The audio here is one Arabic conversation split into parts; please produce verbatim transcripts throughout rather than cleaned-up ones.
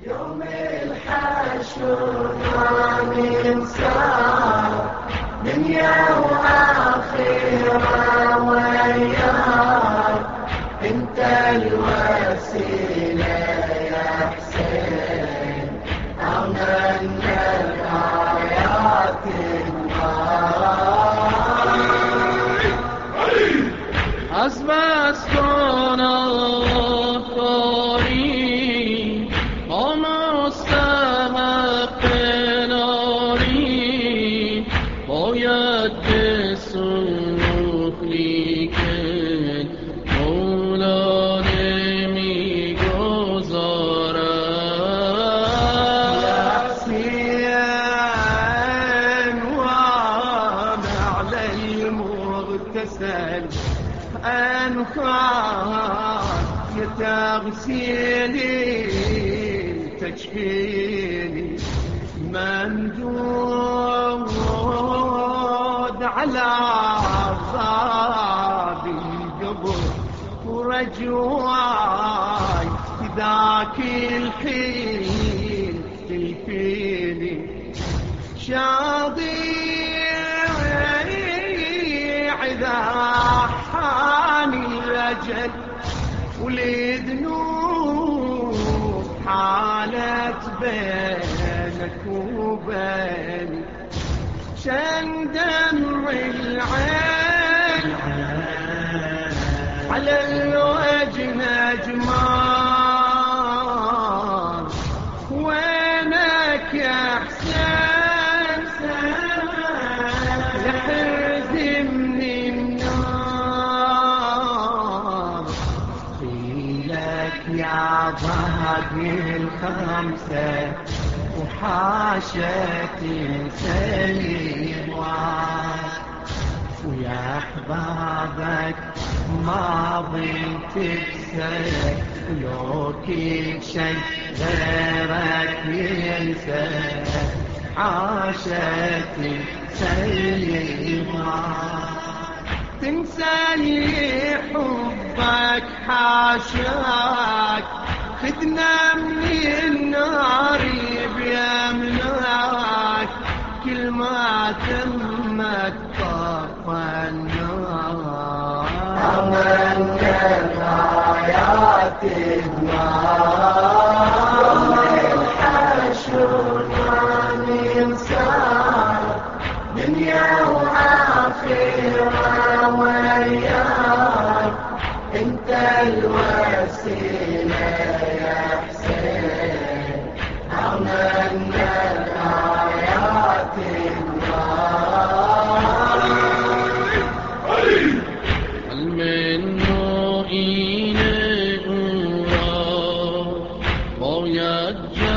يوم الحشر ما ننسى دنيا وآخرة وياك، انت الوسيلة يا حسين، أمنا الآيات أسبسكن الطريق ومستمقناري باید سنوخلی که مولا نمیگذارد ياسين وانا على المغتسل أنخاك يتغسيني تجفيني مندود على عذاب القبر ورجواي ذاك الحين تلفيني شاضي إذا حاني الأجل ولذنوب حالت بينك وبيني شن دمع العين على الوجه نجمان، وينك يا حسين لحرز من النار، قيلك يا باقي الخمسة وحاشتي سليم ويا أحبابك ماضي تكسر لو كل شي غيرك ينسى، عاشتي سليمة تنسى لي حبك حاشاك، خدنا من النار بيمناك كل ما تمت طفى النار، أمنا الآيات النار يوم الحشر ما ننسى دنيا وآخرة وياك، انت الوسيلة يا حسين، أمنا الآيات هل من معین او را باید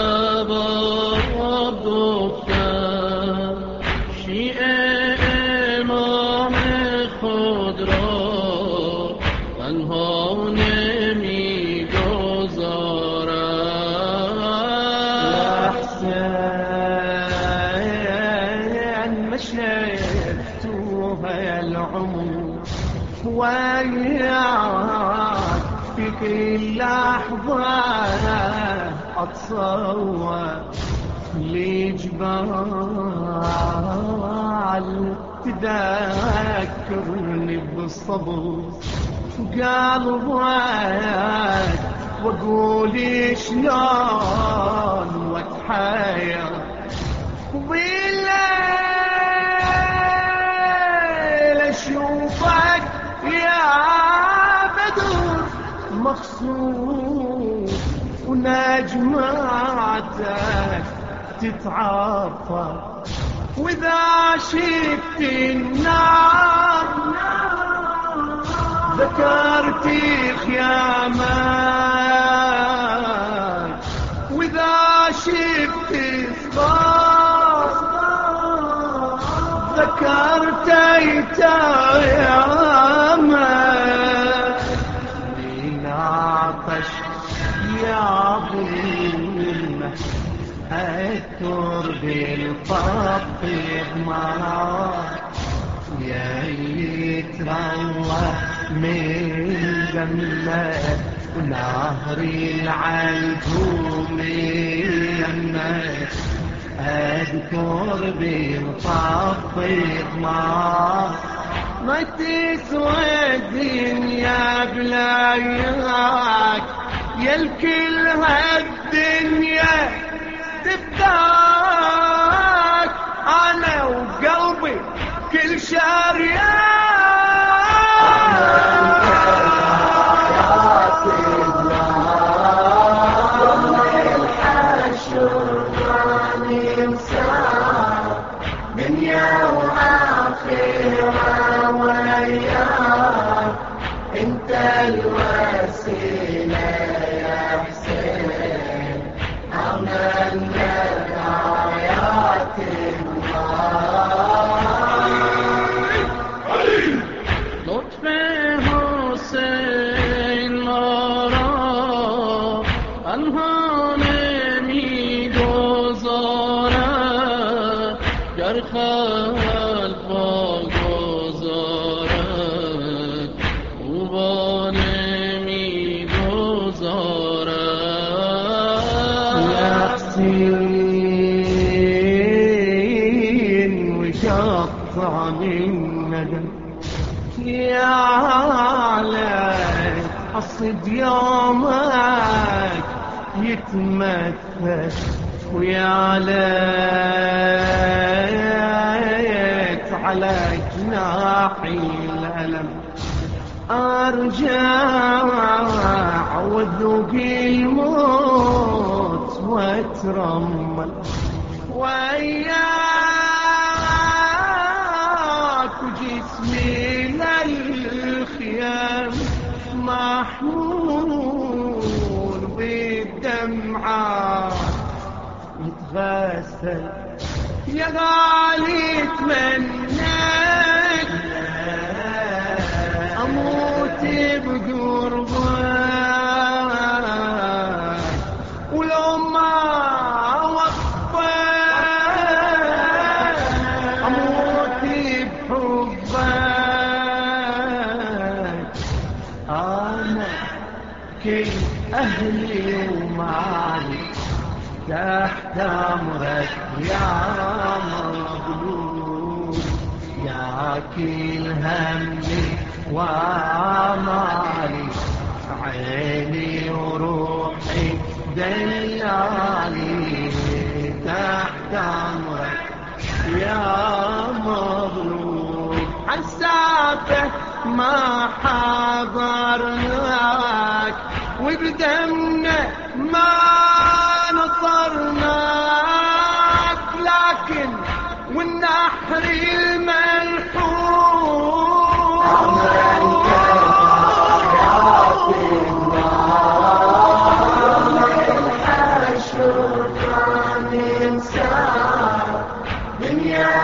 جواب گفتن، شیعه امام خود را تنها نمیگذارد. حسين مشيتوها العمر وياك في كل لحظة أتصور لجبال تذكرني بالصبر وقلبك، واقول شلون واتحير بالليل اشوفك يا بدر مخصوص ونجماتك تتعاطى، واذا شفت النار ذكرت خيامك، واذا شفت الصباح ذكرت ايتامك، من عطش يا ظلمة اذكر بالخط بمرار، يا يتروى من جملة ونهر العنكوم يمك اذكر بالطفي ضمار ما تسوى الدنيا بلاياك يا الكل هالدنيا تبداك انا وقلبي كل شارياك دنيا وآخرة وياك انت الوسيلة يا حسين عملنا آيات الله لطف حسين مرا انهان میگذارد گر خلق واگذارد او با نمیگذارد يا حسين وشطع الندم يا عليك حصد يومك يتمثل ويا ليت على جناحي الألم أرجع وذوق الموت واترمل وياك وجسمي للخيام محمول بالدمعات يتغسل يا غالي تمنيت اموت بقربك ولو ما وقفت اموت بحبك انا كل اهلي ومالي تحت امرك يا مظلوم يا كل همي وامالي عيني وروحي دلالي تحت امرك يا مظلوم حسابك ما حضرناك وبدمنا ما نصرناك لكن والنحر الملحوم الحشر كان انسان دنيا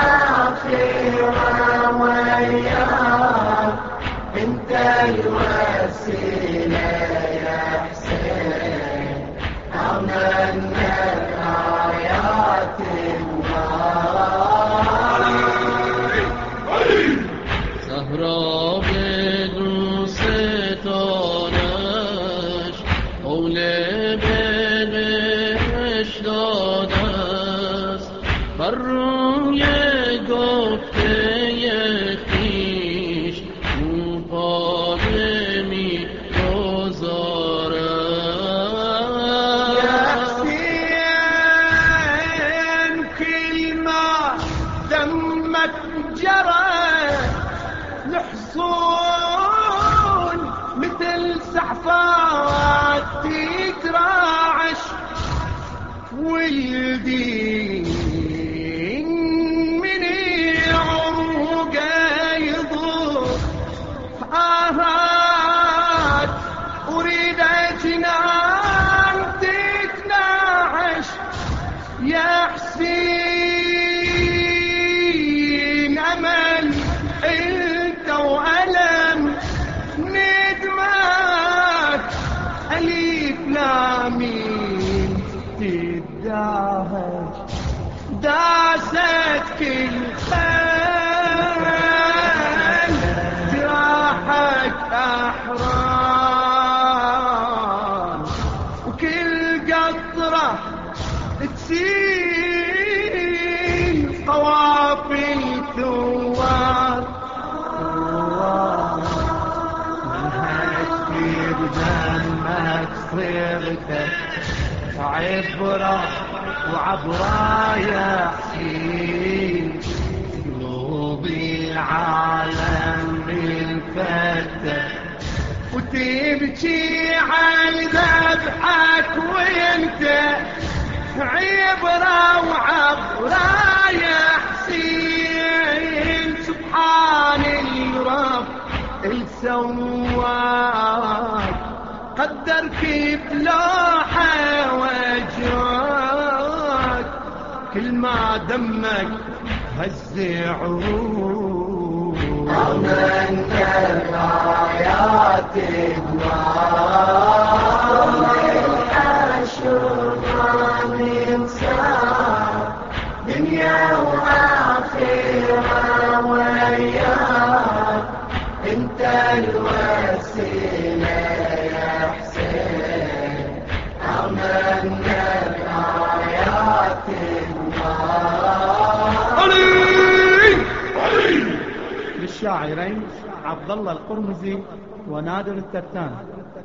واخره وياك انت الوسيله يا حسين عملنا آيات الله زهرا بدون ستانش قول بهش داده است بر روی گفته خویش او پاره می گذارد يا حسين كل ما دمك جرى الحصون مثل سحفات تتراعش والدين من عروقه يضوء آهات أريد جنان تتناعش يا حسين أمل انت وألم ندمك أليف لامين تداهج داست كل خيل جراحك أحرار تطرح تسيل قوافل ثوار منهج في بدمك صرتك عبرة وعبرة يا حسين قلوب العالم بالفتة وتبكي على ذبحك وانت عبرة وعبرة يا حسين سبحان الرب السواك قدرك بلوحة وجهك كل ما دمك هز عروق أمنت الرايات النار الحشر من سار دنيا وآخرة وياك انت الوسيلة يا حسين أمنت الرايات النار. للشاعرين عبد الله القرمزي ونادر الترتان.